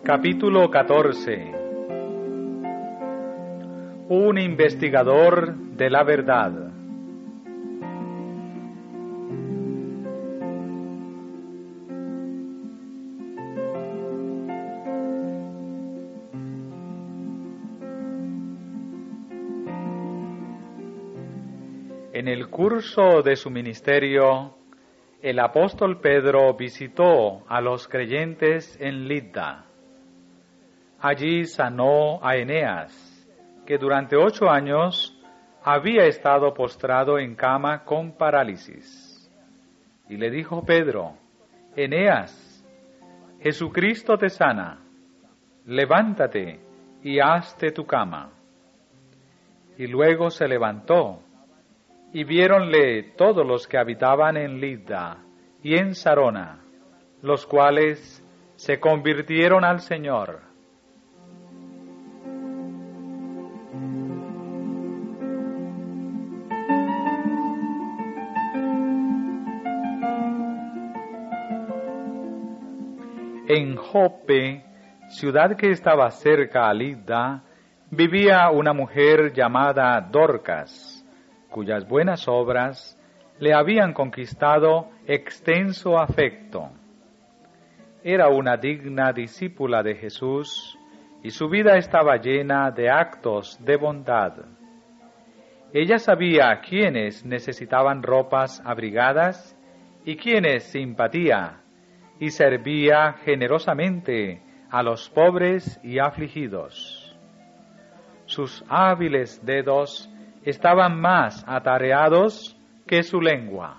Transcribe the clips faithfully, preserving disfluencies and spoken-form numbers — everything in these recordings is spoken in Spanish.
Capítulo catorce. Un investigador de la verdad. En el curso de su ministerio, el apóstol Pedro visitó a los creyentes en Lydda. Allí sanó a Eneas, que durante ocho años había estado postrado en cama con parálisis. Y le dijo Pedro: Eneas, Jesucristo te sana, levántate y hazte tu cama. Y luego se levantó, y viéronle todos los que habitaban en Lydda y en Sarona, los cuales se convirtieron al Señor. En Joppe, ciudad que estaba cerca a Lydda, vivía una mujer llamada Dorcas, cuyas buenas obras le habían conquistado extenso afecto. Era una digna discípula de Jesús y su vida estaba llena de actos de bondad. Ella sabía quiénes necesitaban ropas abrigadas y quiénes simpatía, y servía generosamente a los pobres y afligidos. Sus hábiles dedos estaban más atareados que su lengua.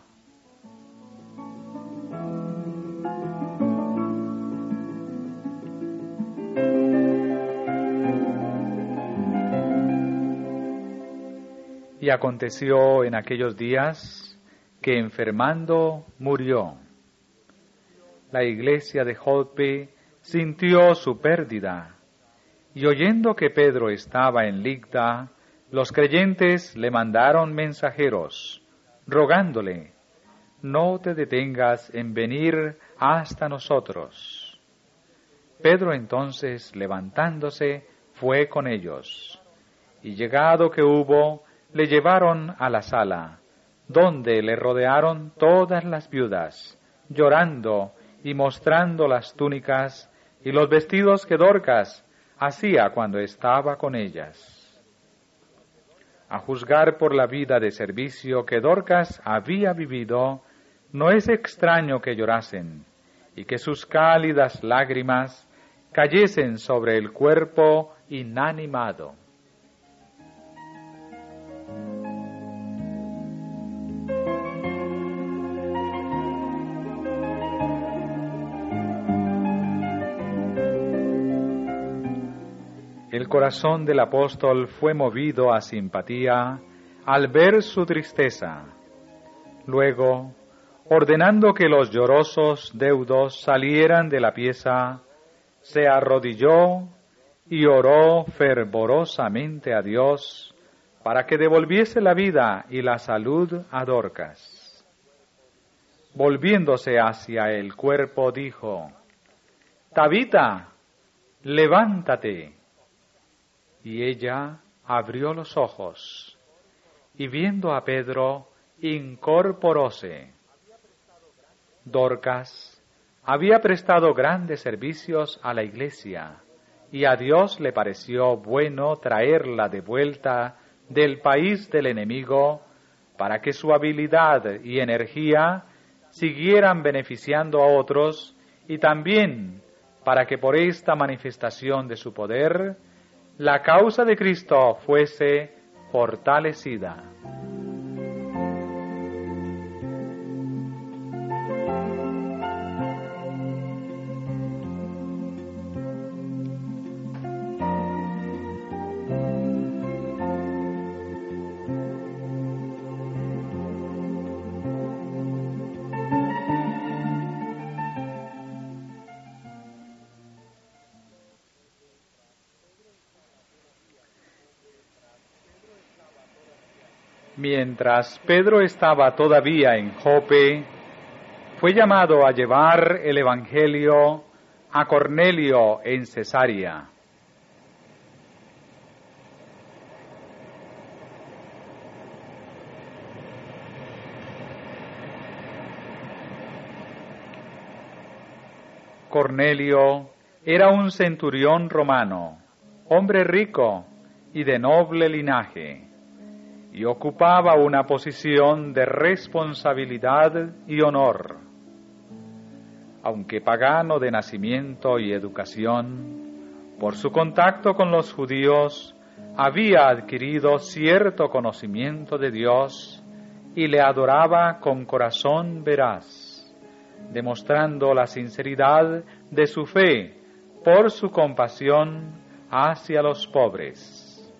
Y aconteció en aquellos días que enfermando murió. La iglesia de Joppe sintió su pérdida, y oyendo que Pedro estaba en Lydda, los creyentes le mandaron mensajeros, rogándole: no te detengas en venir hasta nosotros. Pedro entonces, levantándose, fue con ellos, y llegado que hubo, le llevaron a la sala, donde le rodearon todas las viudas, llorando y mostrando las túnicas y los vestidos que Dorcas hacía cuando estaba con ellas. A juzgar por la vida de servicio que Dorcas había vivido, no es extraño que llorasen y que sus cálidas lágrimas cayesen sobre el cuerpo inanimado. El corazón del apóstol fue movido a simpatía al ver su tristeza. Luego, ordenando que los llorosos deudos salieran de la pieza, se arrodilló y oró fervorosamente a Dios para que devolviese la vida y la salud a Dorcas. Volviéndose hacia el cuerpo, dijo: Tabita, levántate. Y ella abrió los ojos, y viendo a Pedro, incorporóse. Dorcas había prestado grandes servicios a la iglesia, y a Dios le pareció bueno traerla de vuelta del país del enemigo, para que su habilidad y energía siguieran beneficiando a otros, y también para que por esta manifestación de su poder, la causa de Cristo fuese fortalecida. Mientras Pedro estaba todavía en Joppe, fue llamado a llevar el Evangelio a Cornelio en Cesarea. Cornelio era un centurión romano, hombre rico y de noble linaje, y ocupaba una posición de responsabilidad y honor. Aunque pagano de nacimiento y educación, por su contacto con los judíos había adquirido cierto conocimiento de Dios y le adoraba con corazón veraz, demostrando la sinceridad de su fe por su compasión hacia los pobres.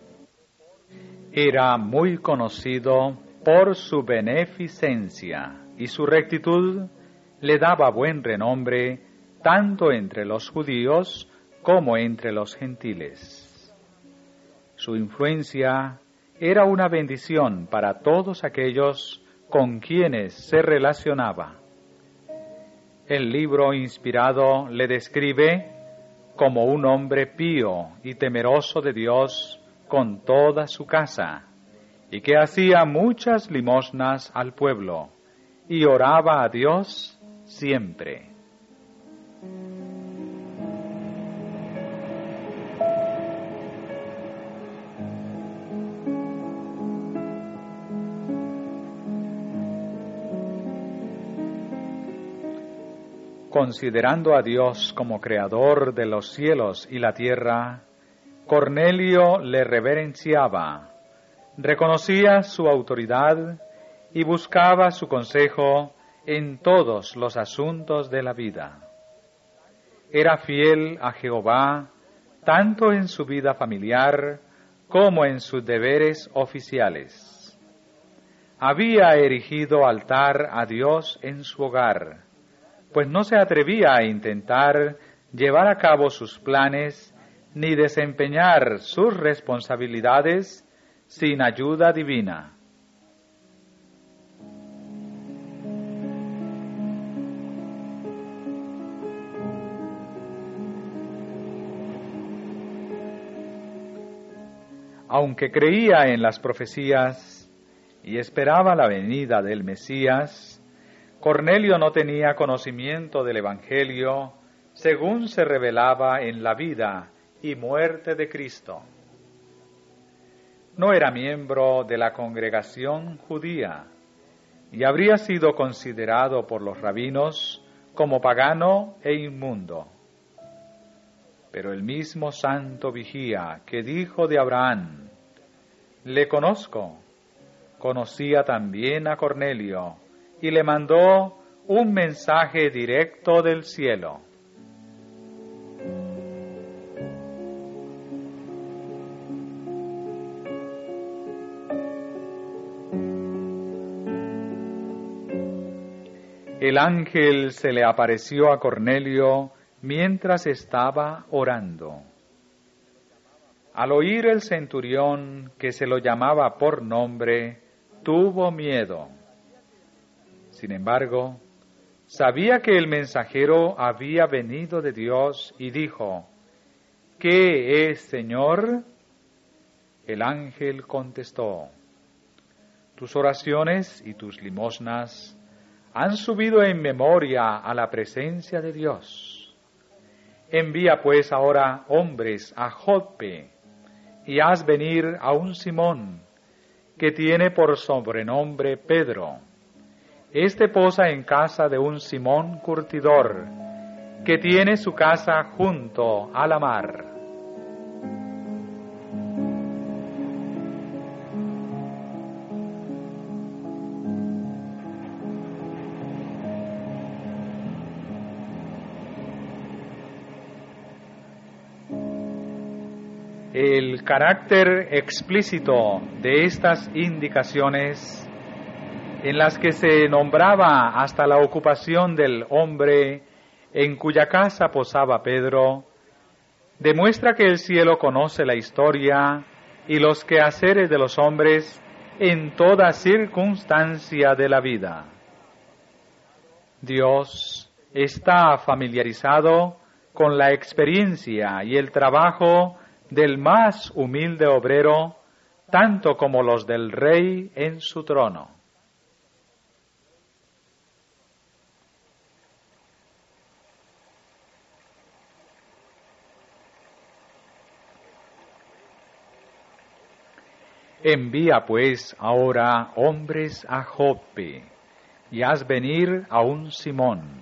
Era muy conocido por su beneficencia y su rectitud le daba buen renombre tanto entre los judíos como entre los gentiles. Su influencia era una bendición para todos aquellos con quienes se relacionaba. El libro inspirado le describe como un hombre pío y temeroso de Dios con toda su casa, y que hacía muchas limosnas al pueblo, y oraba a Dios siempre. Considerando a Dios como creador de los cielos y la tierra, Cornelio le reverenciaba, reconocía su autoridad y buscaba su consejo en todos los asuntos de la vida. Era fiel a Jehová tanto en su vida familiar como en sus deberes oficiales. Había erigido altar a Dios en su hogar, pues no se atrevía a intentar llevar a cabo sus planes ni desempeñar sus responsabilidades sin ayuda divina. Aunque creía en las profecías y esperaba la venida del Mesías, Cornelio no tenía conocimiento del Evangelio según se revelaba en la vida y muerte de Cristo. No era miembro de la congregación judía y habría sido considerado por los rabinos como pagano e inmundo. Pero el mismo santo vigía que dijo de Abraham, «Le conozco», conocía también a Cornelio y le mandó un mensaje directo del cielo. El ángel se le apareció a Cornelio mientras estaba orando. Al oír el centurión que se lo llamaba por nombre, tuvo miedo. Sin embargo, sabía que el mensajero había venido de Dios y dijo, «¿Qué es, Señor?» El ángel contestó, «Tus oraciones y tus limosnas han subido en memoria a la presencia de Dios. Envía pues ahora hombres a Joppe y haz venir a un Simón, que tiene por sobrenombre Pedro. Este posa en casa de un Simón curtidor, que tiene su casa junto a la mar». El carácter explícito de estas indicaciones, en las que se nombraba hasta la ocupación del hombre en cuya casa posaba Pedro, demuestra que el cielo conoce la historia y los quehaceres de los hombres en toda circunstancia de la vida. Dios está familiarizado con la experiencia y el trabajo del más humilde obrero, tanto como los del Rey en su trono. Envía pues ahora hombres a Joppe, y haz venir a un Simón.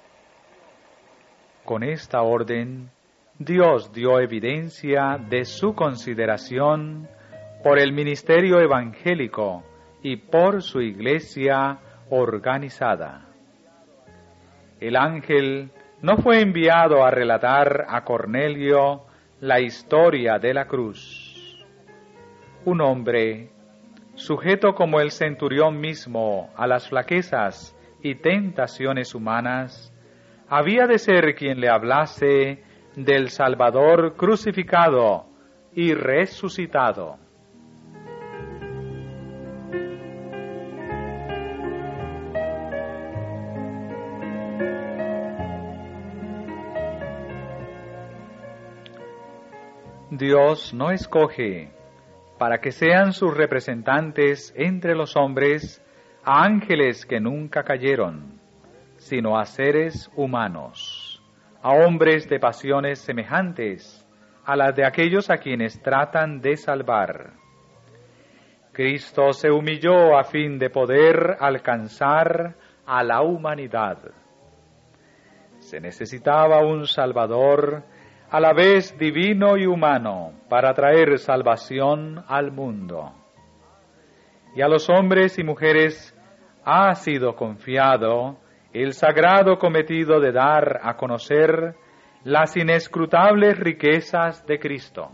Con esta orden, Dios dio evidencia de su consideración por el ministerio evangélico y por su iglesia organizada. El ángel no fue enviado a relatar a Cornelio la historia de la cruz. Un hombre, sujeto como el centurión mismo a las flaquezas y tentaciones humanas, había de ser quien le hablase del Salvador crucificado y resucitado. Dios no escoge para que sean sus representantes entre los hombres a ángeles que nunca cayeron, sino a seres humanos, a hombres de pasiones semejantes a las de aquellos a quienes tratan de salvar. Cristo se humilló a fin de poder alcanzar a la humanidad. Se necesitaba un Salvador a la vez divino y humano, para traer salvación al mundo. Y a los hombres y mujeres ha sido confiado el sagrado cometido de dar a conocer las inescrutables riquezas de Cristo.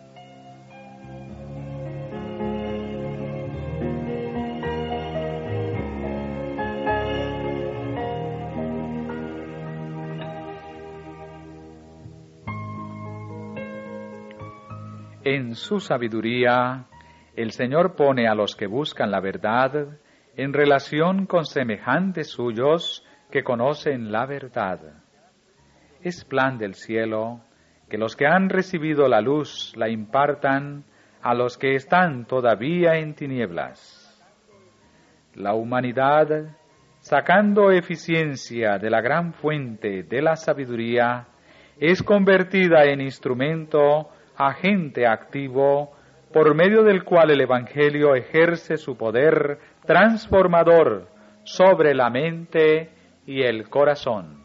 En su sabiduría, el Señor pone a los que buscan la verdad en relación con semejantes suyos que conocen la verdad. Es plan del cielo que los que han recibido la luz la impartan a los que están todavía en tinieblas. La humanidad, sacando eficiencia de la gran fuente de la sabiduría, es convertida en instrumento agente activo por medio del cual el Evangelio ejerce su poder transformador sobre la mente y el corazón.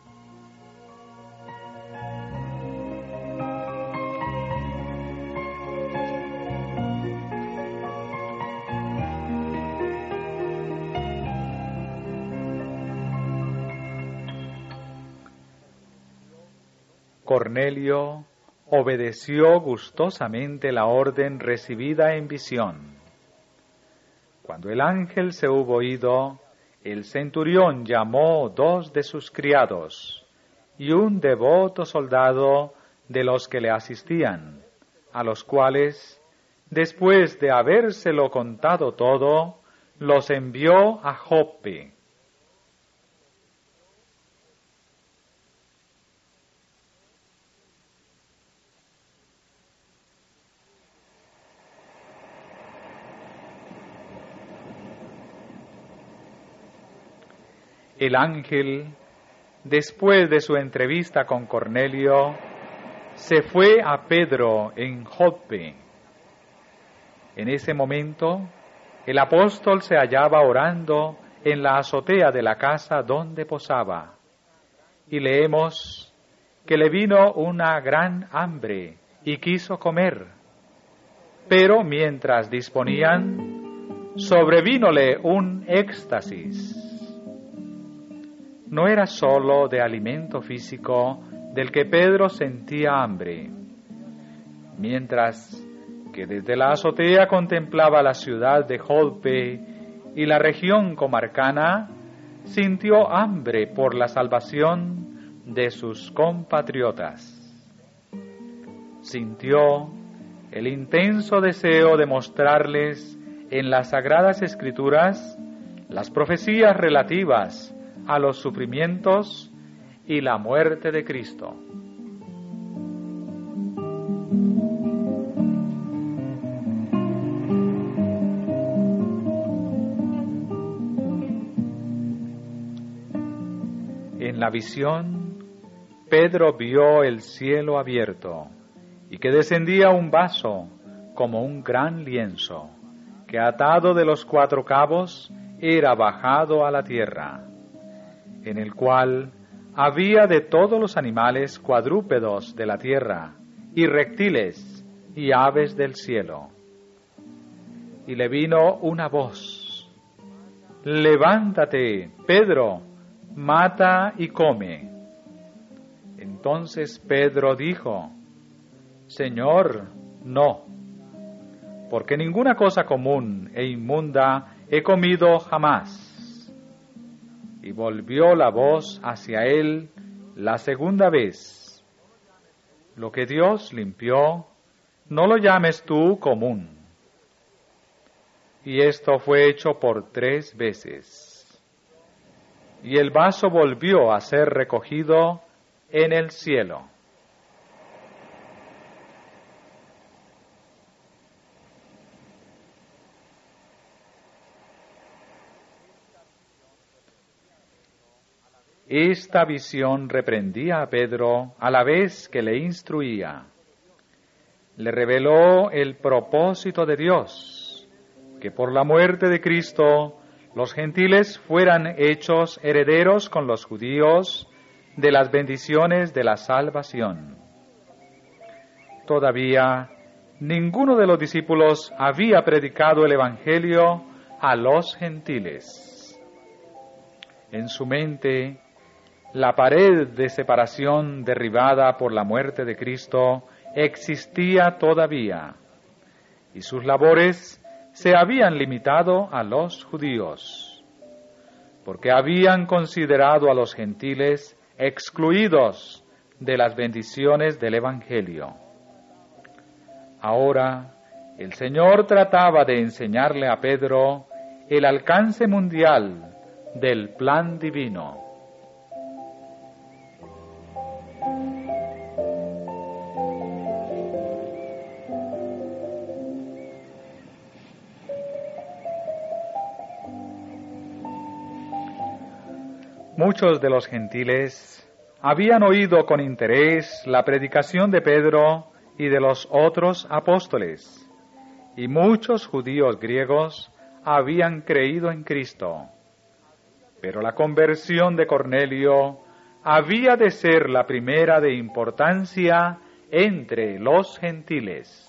Cornelio obedeció gustosamente la orden recibida en visión. Cuando el ángel se hubo ido, el centurión llamó dos de sus criados y un devoto soldado de los que le asistían, a los cuales, después de habérselo contado todo, los envió a Joppe. El ángel, después de su entrevista con Cornelio, se fue a Pedro en Joppe. En ese momento, el apóstol se hallaba orando en la azotea de la casa donde posaba, y leemos que le vino una gran hambre y quiso comer. Pero mientras disponían, sobrevínole un éxtasis. No era sólo de alimento físico del que Pedro sentía hambre. Mientras que desde la azotea contemplaba la ciudad de Joppe y la región comarcana, sintió hambre por la salvación de sus compatriotas. Sintió el intenso deseo de mostrarles en las Sagradas Escrituras las profecías relativas a los sufrimientos y la muerte de Cristo. En la visión, Pedro vio el cielo abierto y que descendía un vaso como un gran lienzo, que atado de los cuatro cabos era bajado a la tierra, en el cual había de todos los animales cuadrúpedos de la tierra, y reptiles, y aves del cielo. Y le vino una voz: levántate, Pedro, mata y come. Entonces Pedro dijo: Señor, no, porque ninguna cosa común e inmunda he comido jamás. Y volvió la voz hacia él la segunda vez: lo que Dios limpió, no lo llames tú común. Y esto fue hecho por tres veces. Y el vaso volvió a ser recogido en el cielo. Esta visión reprendía a Pedro a la vez que le instruía. Le reveló el propósito de Dios, que por la muerte de Cristo los gentiles fueran hechos herederos con los judíos de las bendiciones de la salvación. Todavía ninguno de los discípulos había predicado el Evangelio a los gentiles. En su mente, la pared de separación derribada por la muerte de Cristo existía todavía, y sus labores se habían limitado a los judíos, porque habían considerado a los gentiles excluidos de las bendiciones del Evangelio. Ahora, el Señor trataba de enseñarle a Pedro el alcance mundial del plan divino. Muchos de los gentiles habían oído con interés la predicación de Pedro y de los otros apóstoles, y muchos judíos griegos habían creído en Cristo. Pero la conversión de Cornelio había de ser la primera de importancia entre los gentiles.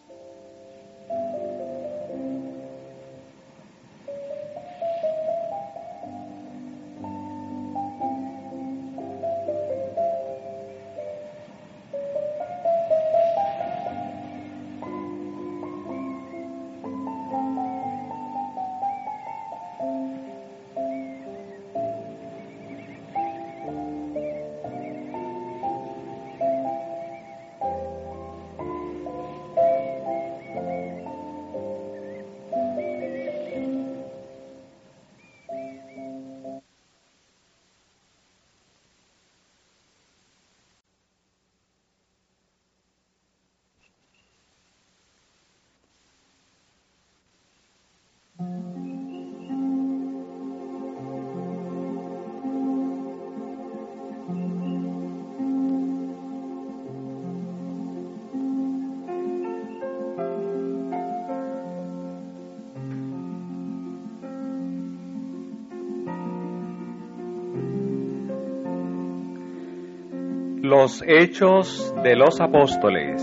Los Hechos de los Apóstoles.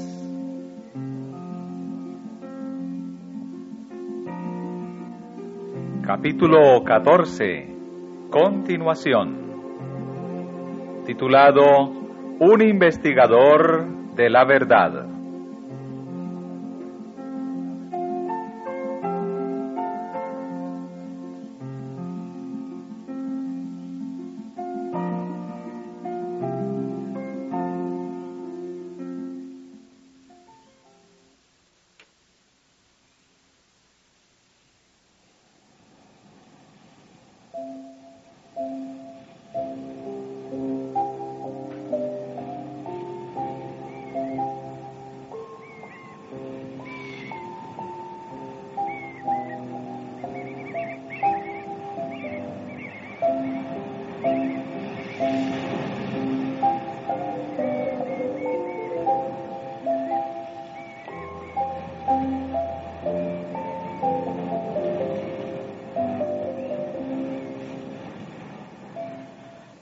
Capítulo catorce. Continuación. Titulado Un investigador de la verdad.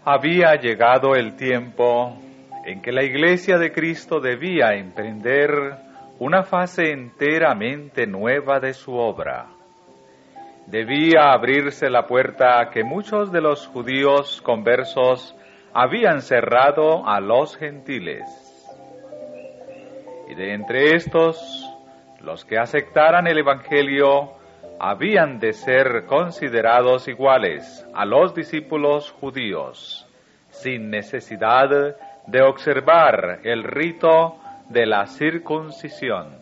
Había llegado el tiempo en que la Iglesia de Cristo debía emprender una fase enteramente nueva de su obra. Debía abrirse la puerta que muchos de los judíos conversos habían cerrado a los gentiles. Y de entre estos, los que aceptaran el Evangelio habían de ser considerados iguales a los discípulos judíos, sin necesidad de observar el rito de la circuncisión.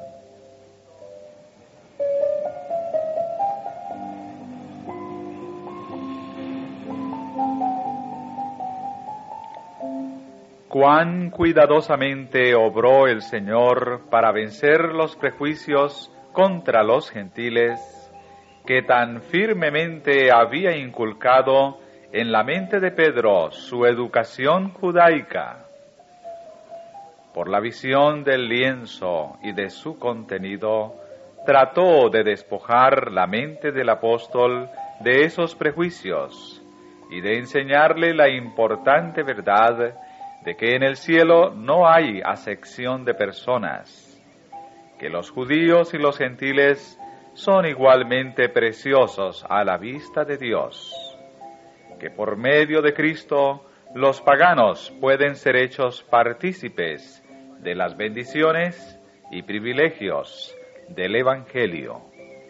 Cuán cuidadosamente obró el Señor para vencer los prejuicios contra los gentiles, que tan firmemente había inculcado en la mente de Pedro su educación judaica. Por la visión del lienzo y de su contenido, trató de despojar la mente del apóstol de esos prejuicios y de enseñarle la importante verdad de que en el cielo no hay acepción de personas, que los judíos y los gentiles son igualmente preciosos a la vista de Dios, que por medio de Cristo los paganos pueden ser hechos partícipes de las bendiciones y privilegios del Evangelio.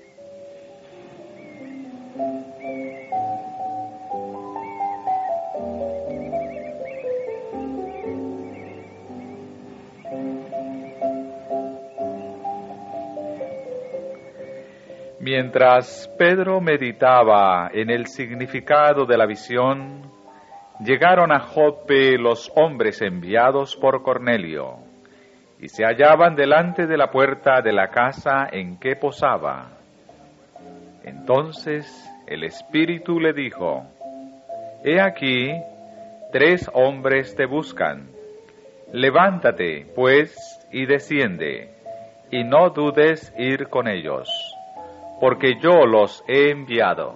Mientras Pedro meditaba en el significado de la visión, llegaron a Jope los hombres enviados por Cornelio, y se hallaban delante de la puerta de la casa en que posaba. Entonces el Espíritu le dijo: He aquí, tres hombres te buscan. Levántate, pues, y desciende, y no dudes ir con ellos, porque yo los he enviado.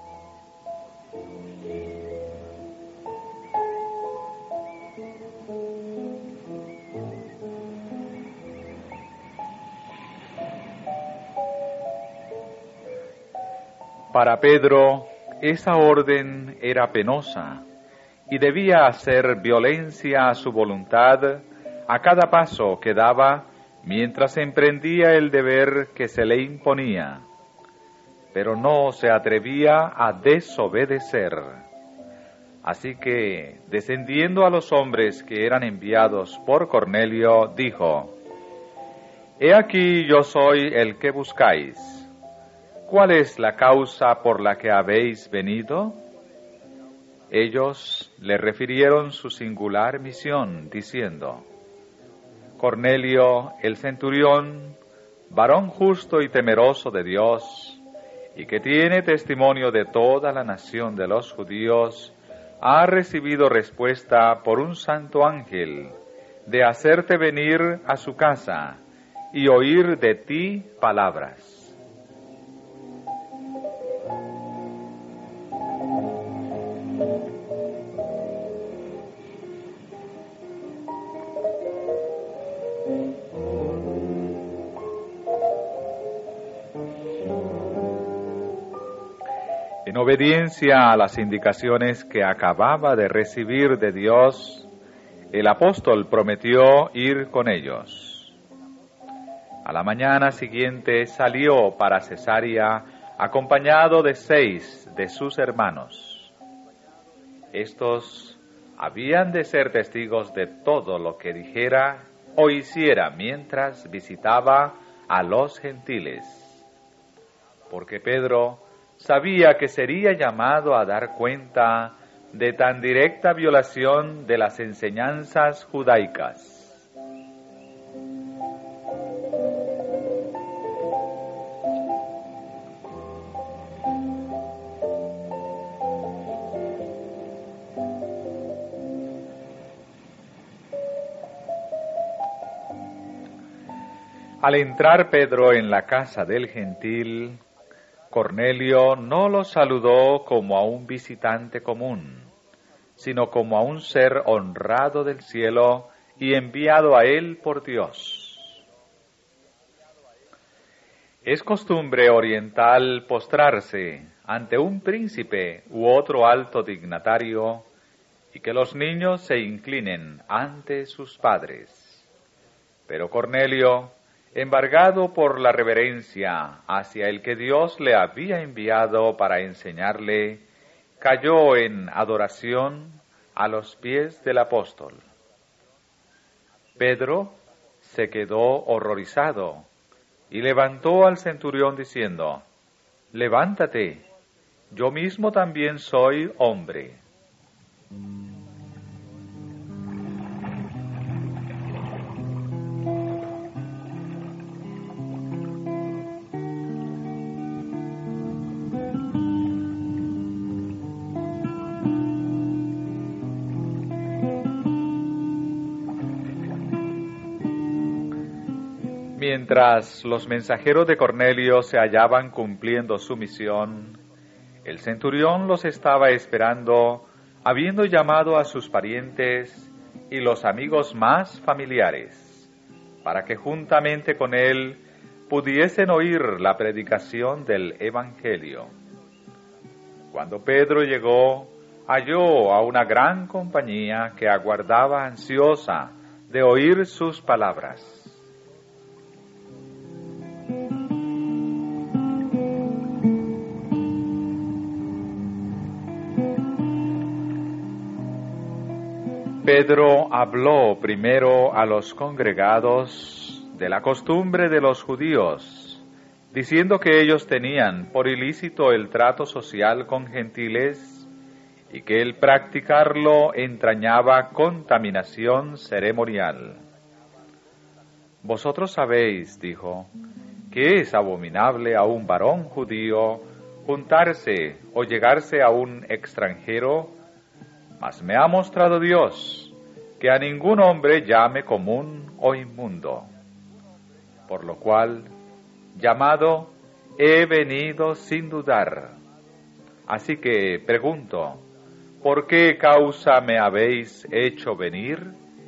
Para Pedro, esa orden era penosa y debía hacer violencia a su voluntad a cada paso que daba mientras emprendía el deber que se le imponía, pero no se atrevía a desobedecer. Así que, descendiendo a los hombres que eran enviados por Cornelio, dijo: He aquí yo soy el que buscáis. ¿Cuál es la causa por la que habéis venido? Ellos le refirieron su singular misión, diciendo: Cornelio, el centurión, varón justo y temeroso de Dios, y que tiene testimonio de toda la nación de los judíos, ha recibido respuesta por un santo ángel de hacerte venir a su casa y oír de ti palabras. En obediencia a las indicaciones que acababa de recibir de Dios, el apóstol prometió ir con ellos. A la mañana siguiente salió para Cesarea acompañado de seis de sus hermanos. Estos habían de ser testigos de todo lo que dijera o hiciera mientras visitaba a los gentiles, porque Pedro sabía que sería llamado a dar cuenta de tan directa violación de las enseñanzas judaicas. Al entrar Pedro en la casa del gentil, Cornelio no lo saludó como a un visitante común, sino como a un ser honrado del cielo y enviado a él por Dios. Es costumbre oriental postrarse ante un príncipe u otro alto dignatario y que los niños se inclinen ante sus padres. Pero Cornelio, embargado por la reverencia hacia el que Dios le había enviado para enseñarle, cayó en adoración a los pies del apóstol. Pedro se quedó horrorizado y levantó al centurión diciendo: «Levántate, yo mismo también soy hombre». Mientras los mensajeros de Cornelio se hallaban cumpliendo su misión, el centurión los estaba esperando, habiendo llamado a sus parientes y los amigos más familiares, para que juntamente con él pudiesen oír la predicación del Evangelio. Cuando Pedro llegó, halló a una gran compañía que aguardaba ansiosa de oír sus palabras. Pedro habló primero a los congregados de la costumbre de los judíos, diciendo que ellos tenían por ilícito el trato social con gentiles y que el practicarlo entrañaba contaminación ceremonial. Vosotros sabéis, dijo, que es abominable a un varón judío juntarse o llegarse a un extranjero, mas me ha mostrado Dios que a ningún hombre llame común o inmundo. Por lo cual, llamado, he venido sin dudar. Así que pregunto, ¿por qué causa me habéis hecho venir?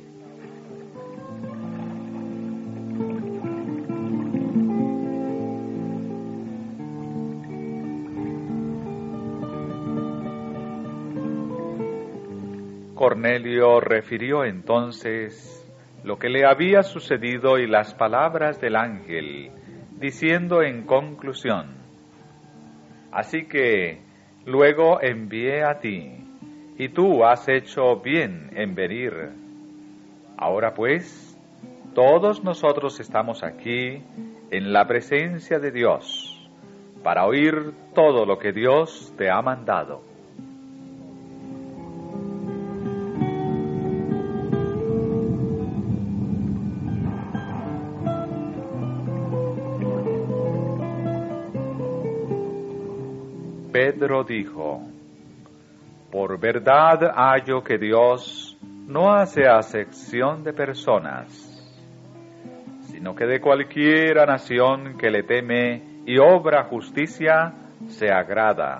Cornelio refirió entonces lo que le había sucedido y las palabras del ángel, diciendo en conclusión: «Así que luego envié a ti, y tú has hecho bien en venir. Ahora pues, todos nosotros estamos aquí en la presencia de Dios, para oír todo lo que Dios te ha mandado». Pedro dijo: «Por verdad hallo que Dios no hace acepción de personas, sino que de cualquiera nación que le teme y obra justicia se agrada».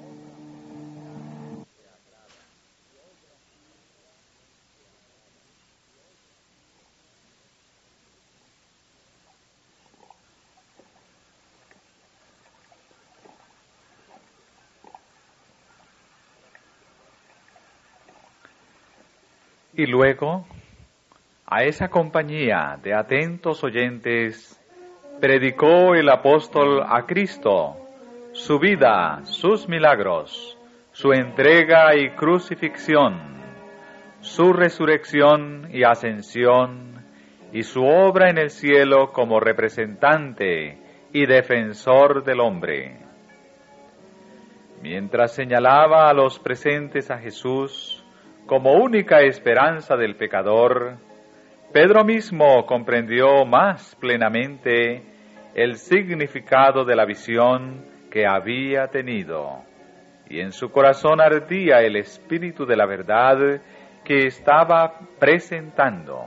Y luego, a esa compañía de atentos oyentes, predicó el apóstol a Cristo, su vida, sus milagros, su entrega y crucifixión, su resurrección y ascensión, y su obra en el cielo como representante y defensor del hombre. Mientras señalaba a los presentes a Jesús como única esperanza del pecador, Pedro mismo comprendió más plenamente el significado de la visión que había tenido, y en su corazón ardía el espíritu de la verdad que estaba presentando.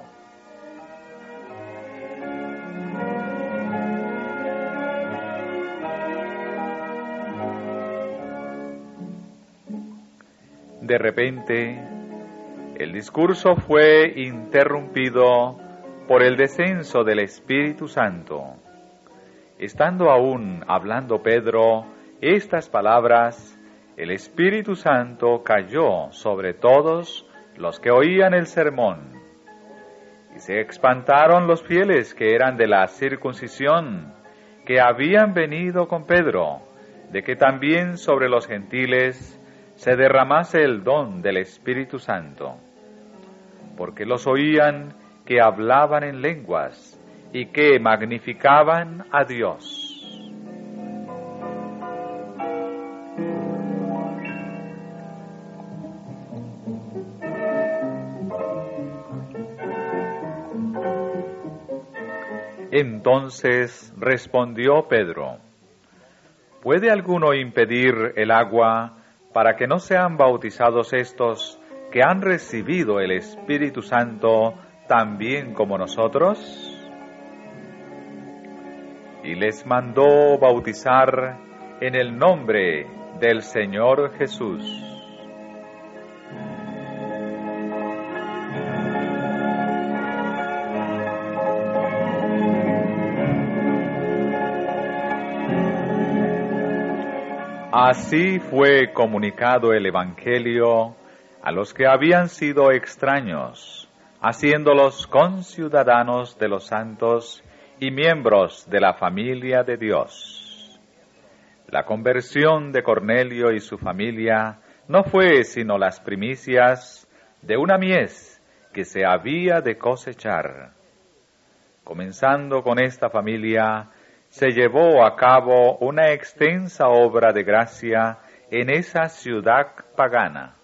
De repente, El discurso fue interrumpido por el descenso del Espíritu Santo. Estando aún hablando Pedro estas palabras, el Espíritu Santo cayó sobre todos los que oían el sermón. Y se espantaron los fieles que eran de la circuncisión, que habían venido con Pedro, de que también sobre los gentiles se derramase el don del Espíritu Santo. Porque los oían que hablaban en lenguas y que magnificaban a Dios. Entonces respondió Pedro: ¿Puede alguno impedir el agua para que no sean bautizados estos que han recibido el Espíritu Santo también como nosotros? Y les mandó bautizar en el nombre del Señor Jesús. Así fue comunicado el Evangelio a los que habían sido extraños, haciéndolos conciudadanos de los santos y miembros de la familia de Dios. La conversión de Cornelio y su familia no fue sino las primicias de una mies que se había de cosechar. Comenzando con esta familia, se llevó a cabo una extensa obra de gracia en esa ciudad pagana.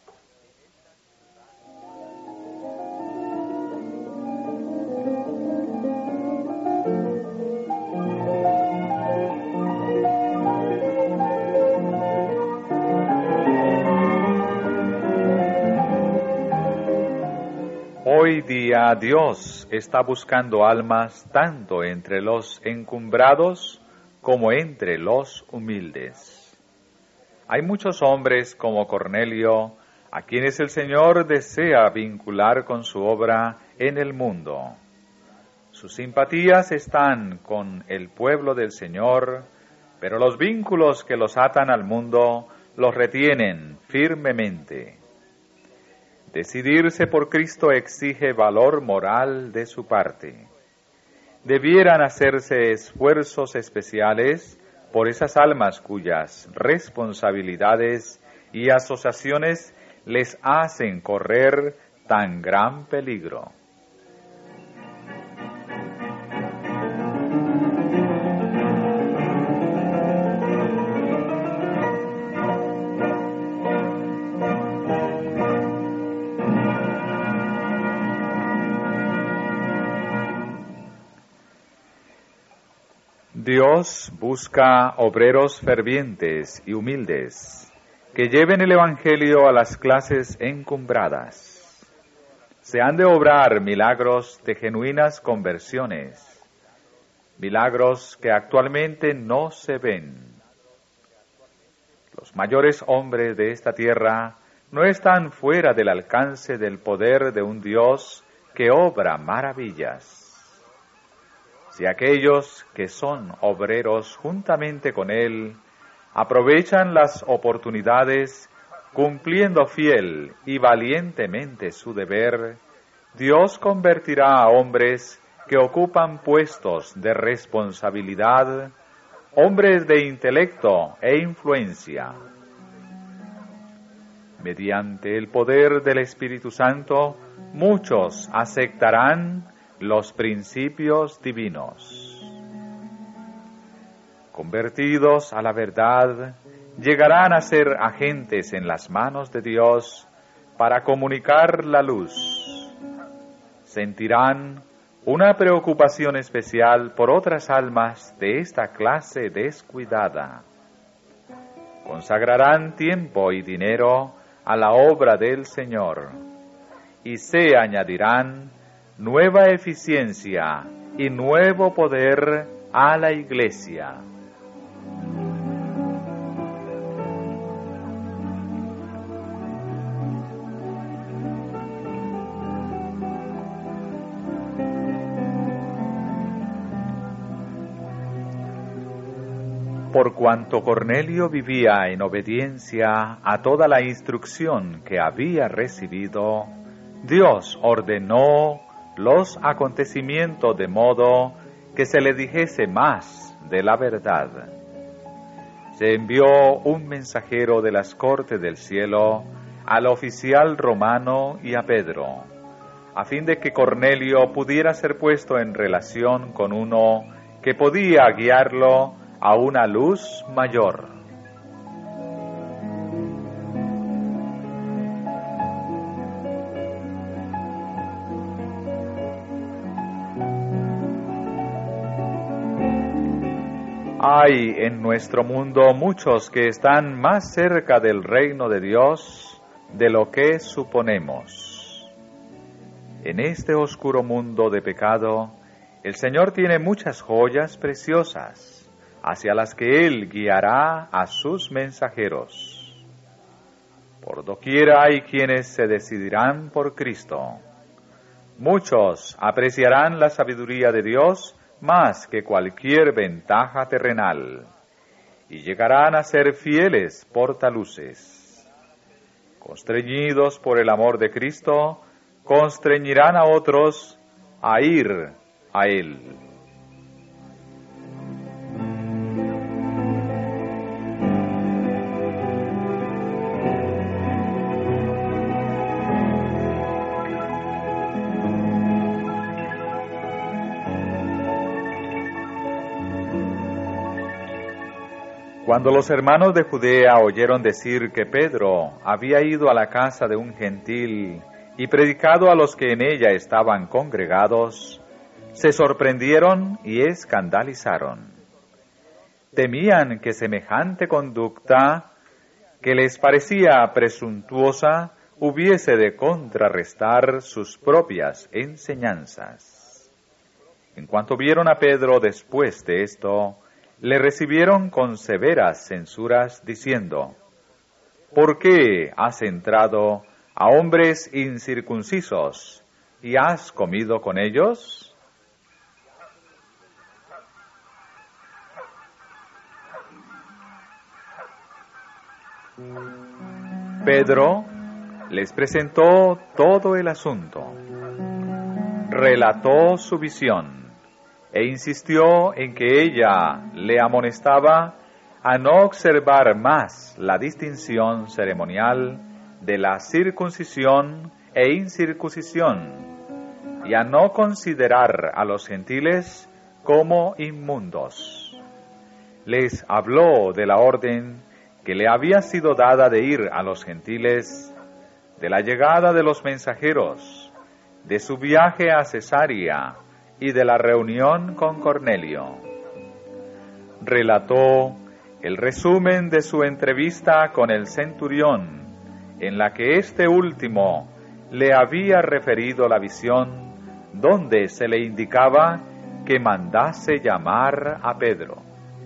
Hoy día Dios está buscando almas tanto entre los encumbrados como entre los humildes. Hay muchos hombres como Cornelio a quienes el Señor desea vincular con su obra en el mundo. Sus simpatías están con el pueblo del Señor, pero los vínculos que los atan al mundo los retienen firmemente. Decidirse por Cristo exige valor moral de su parte. Debieran hacerse esfuerzos especiales por esas almas cuyas responsabilidades y asociaciones les hacen correr tan gran peligro. Dios busca obreros fervientes y humildes que lleven el Evangelio a las clases encumbradas. Se han de obrar milagros de genuinas conversiones, milagros que actualmente no se ven. Los mayores hombres de esta tierra no están fuera del alcance del poder de un Dios que obra maravillas. Si aquellos que son obreros juntamente con Él aprovechan las oportunidades cumpliendo fiel y valientemente su deber, Dios convertirá a hombres que ocupan puestos de responsabilidad, hombres de intelecto e influencia. Mediante el poder del Espíritu Santo, muchos aceptarán los principios divinos. Convertidos a la verdad, llegarán a ser agentes en las manos de Dios para comunicar la luz. Sentirán una preocupación especial por otras almas de esta clase descuidada. Consagrarán tiempo y dinero a la obra del Señor y se añadirán nueva eficiencia y nuevo poder a la Iglesia. por cuanto Cornelio vivía en obediencia a toda la instrucción que había recibido, Dios ordenó los acontecimientos de modo que se le dijese más de la verdad. Se envió un mensajero de las cortes del cielo al oficial romano y a Pedro, a fin de que Cornelio pudiera ser puesto en relación con uno que podía guiarlo a una luz mayor. Hay en nuestro mundo muchos que están más cerca del reino de Dios de lo que suponemos. En este oscuro mundo de pecado, el Señor tiene muchas joyas preciosas, hacia las que Él guiará a sus mensajeros. Por doquiera hay quienes se decidirán por Cristo. Muchos apreciarán la sabiduría de Dios más que cualquier ventaja terrenal, y llegarán a ser fieles portaluces. Constreñidos por el amor de Cristo, constreñirán a otros a ir a Él. Cuando los hermanos de Judea oyeron decir que Pedro había ido a la casa de un gentil y predicado a los que en ella estaban congregados, se sorprendieron y escandalizaron. Temían que semejante conducta, que les parecía presuntuosa, hubiese de contrarrestar sus propias enseñanzas. En cuanto vieron a Pedro después de esto, le recibieron con severas censuras, diciendo: ¿Por qué has entrado a hombres incircuncisos y has comido con ellos? Pedro les presentó todo el asunto, relató su visión e insistió en que ella le amonestaba a no observar más la distinción ceremonial de la circuncisión e incircuncisión y a no considerar a los gentiles como inmundos. Les habló de la orden que le había sido dada de ir a los gentiles, de la llegada de los mensajeros, de su viaje a Cesarea y de la reunión con Cornelio. Relató el resumen de su entrevista con el centurión, en la que este último le había referido la visión donde se le indicaba que mandase llamar a Pedro.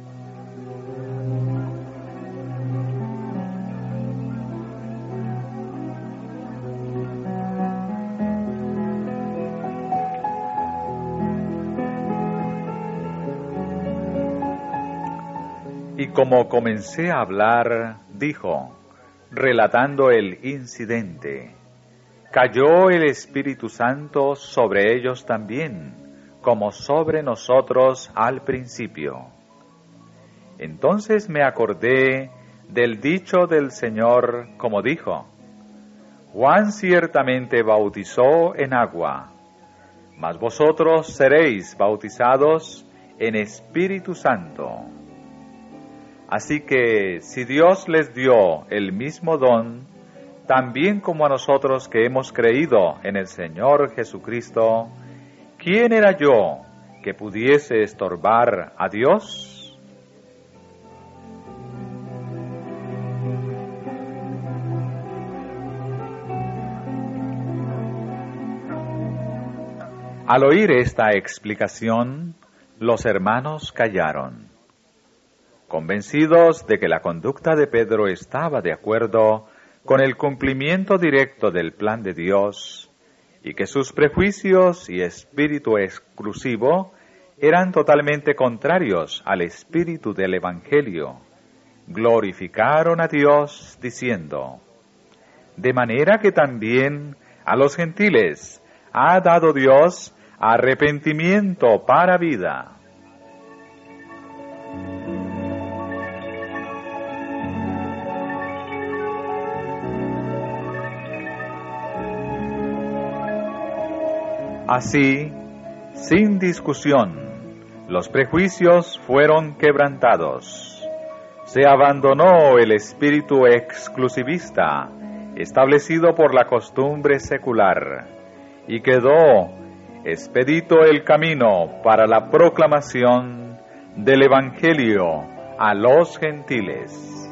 Y como comencé a hablar, dijo, relatando el incidente: cayó el Espíritu Santo sobre ellos también, como sobre nosotros al principio. Entonces me acordé del dicho del Señor, como dijo: Juan ciertamente bautizó en agua, mas vosotros seréis bautizados en Espíritu Santo. Así que, si Dios les dio el mismo don, también como a nosotros que hemos creído en el Señor Jesucristo, ¿quién era yo que pudiese estorbar a Dios? Al oír esta explicación, los hermanos callaron, convencidos de que la conducta de Pedro estaba de acuerdo con el cumplimiento directo del plan de Dios y que sus prejuicios y espíritu exclusivo eran totalmente contrarios al espíritu del Evangelio. Glorificaron a Dios diciendo: de manera que también a los gentiles ha dado Dios arrepentimiento para vida. Así, sin discusión, los prejuicios fueron quebrantados. Se abandonó el espíritu exclusivista establecido por la costumbre secular y quedó expedito el camino para la proclamación del Evangelio a los gentiles.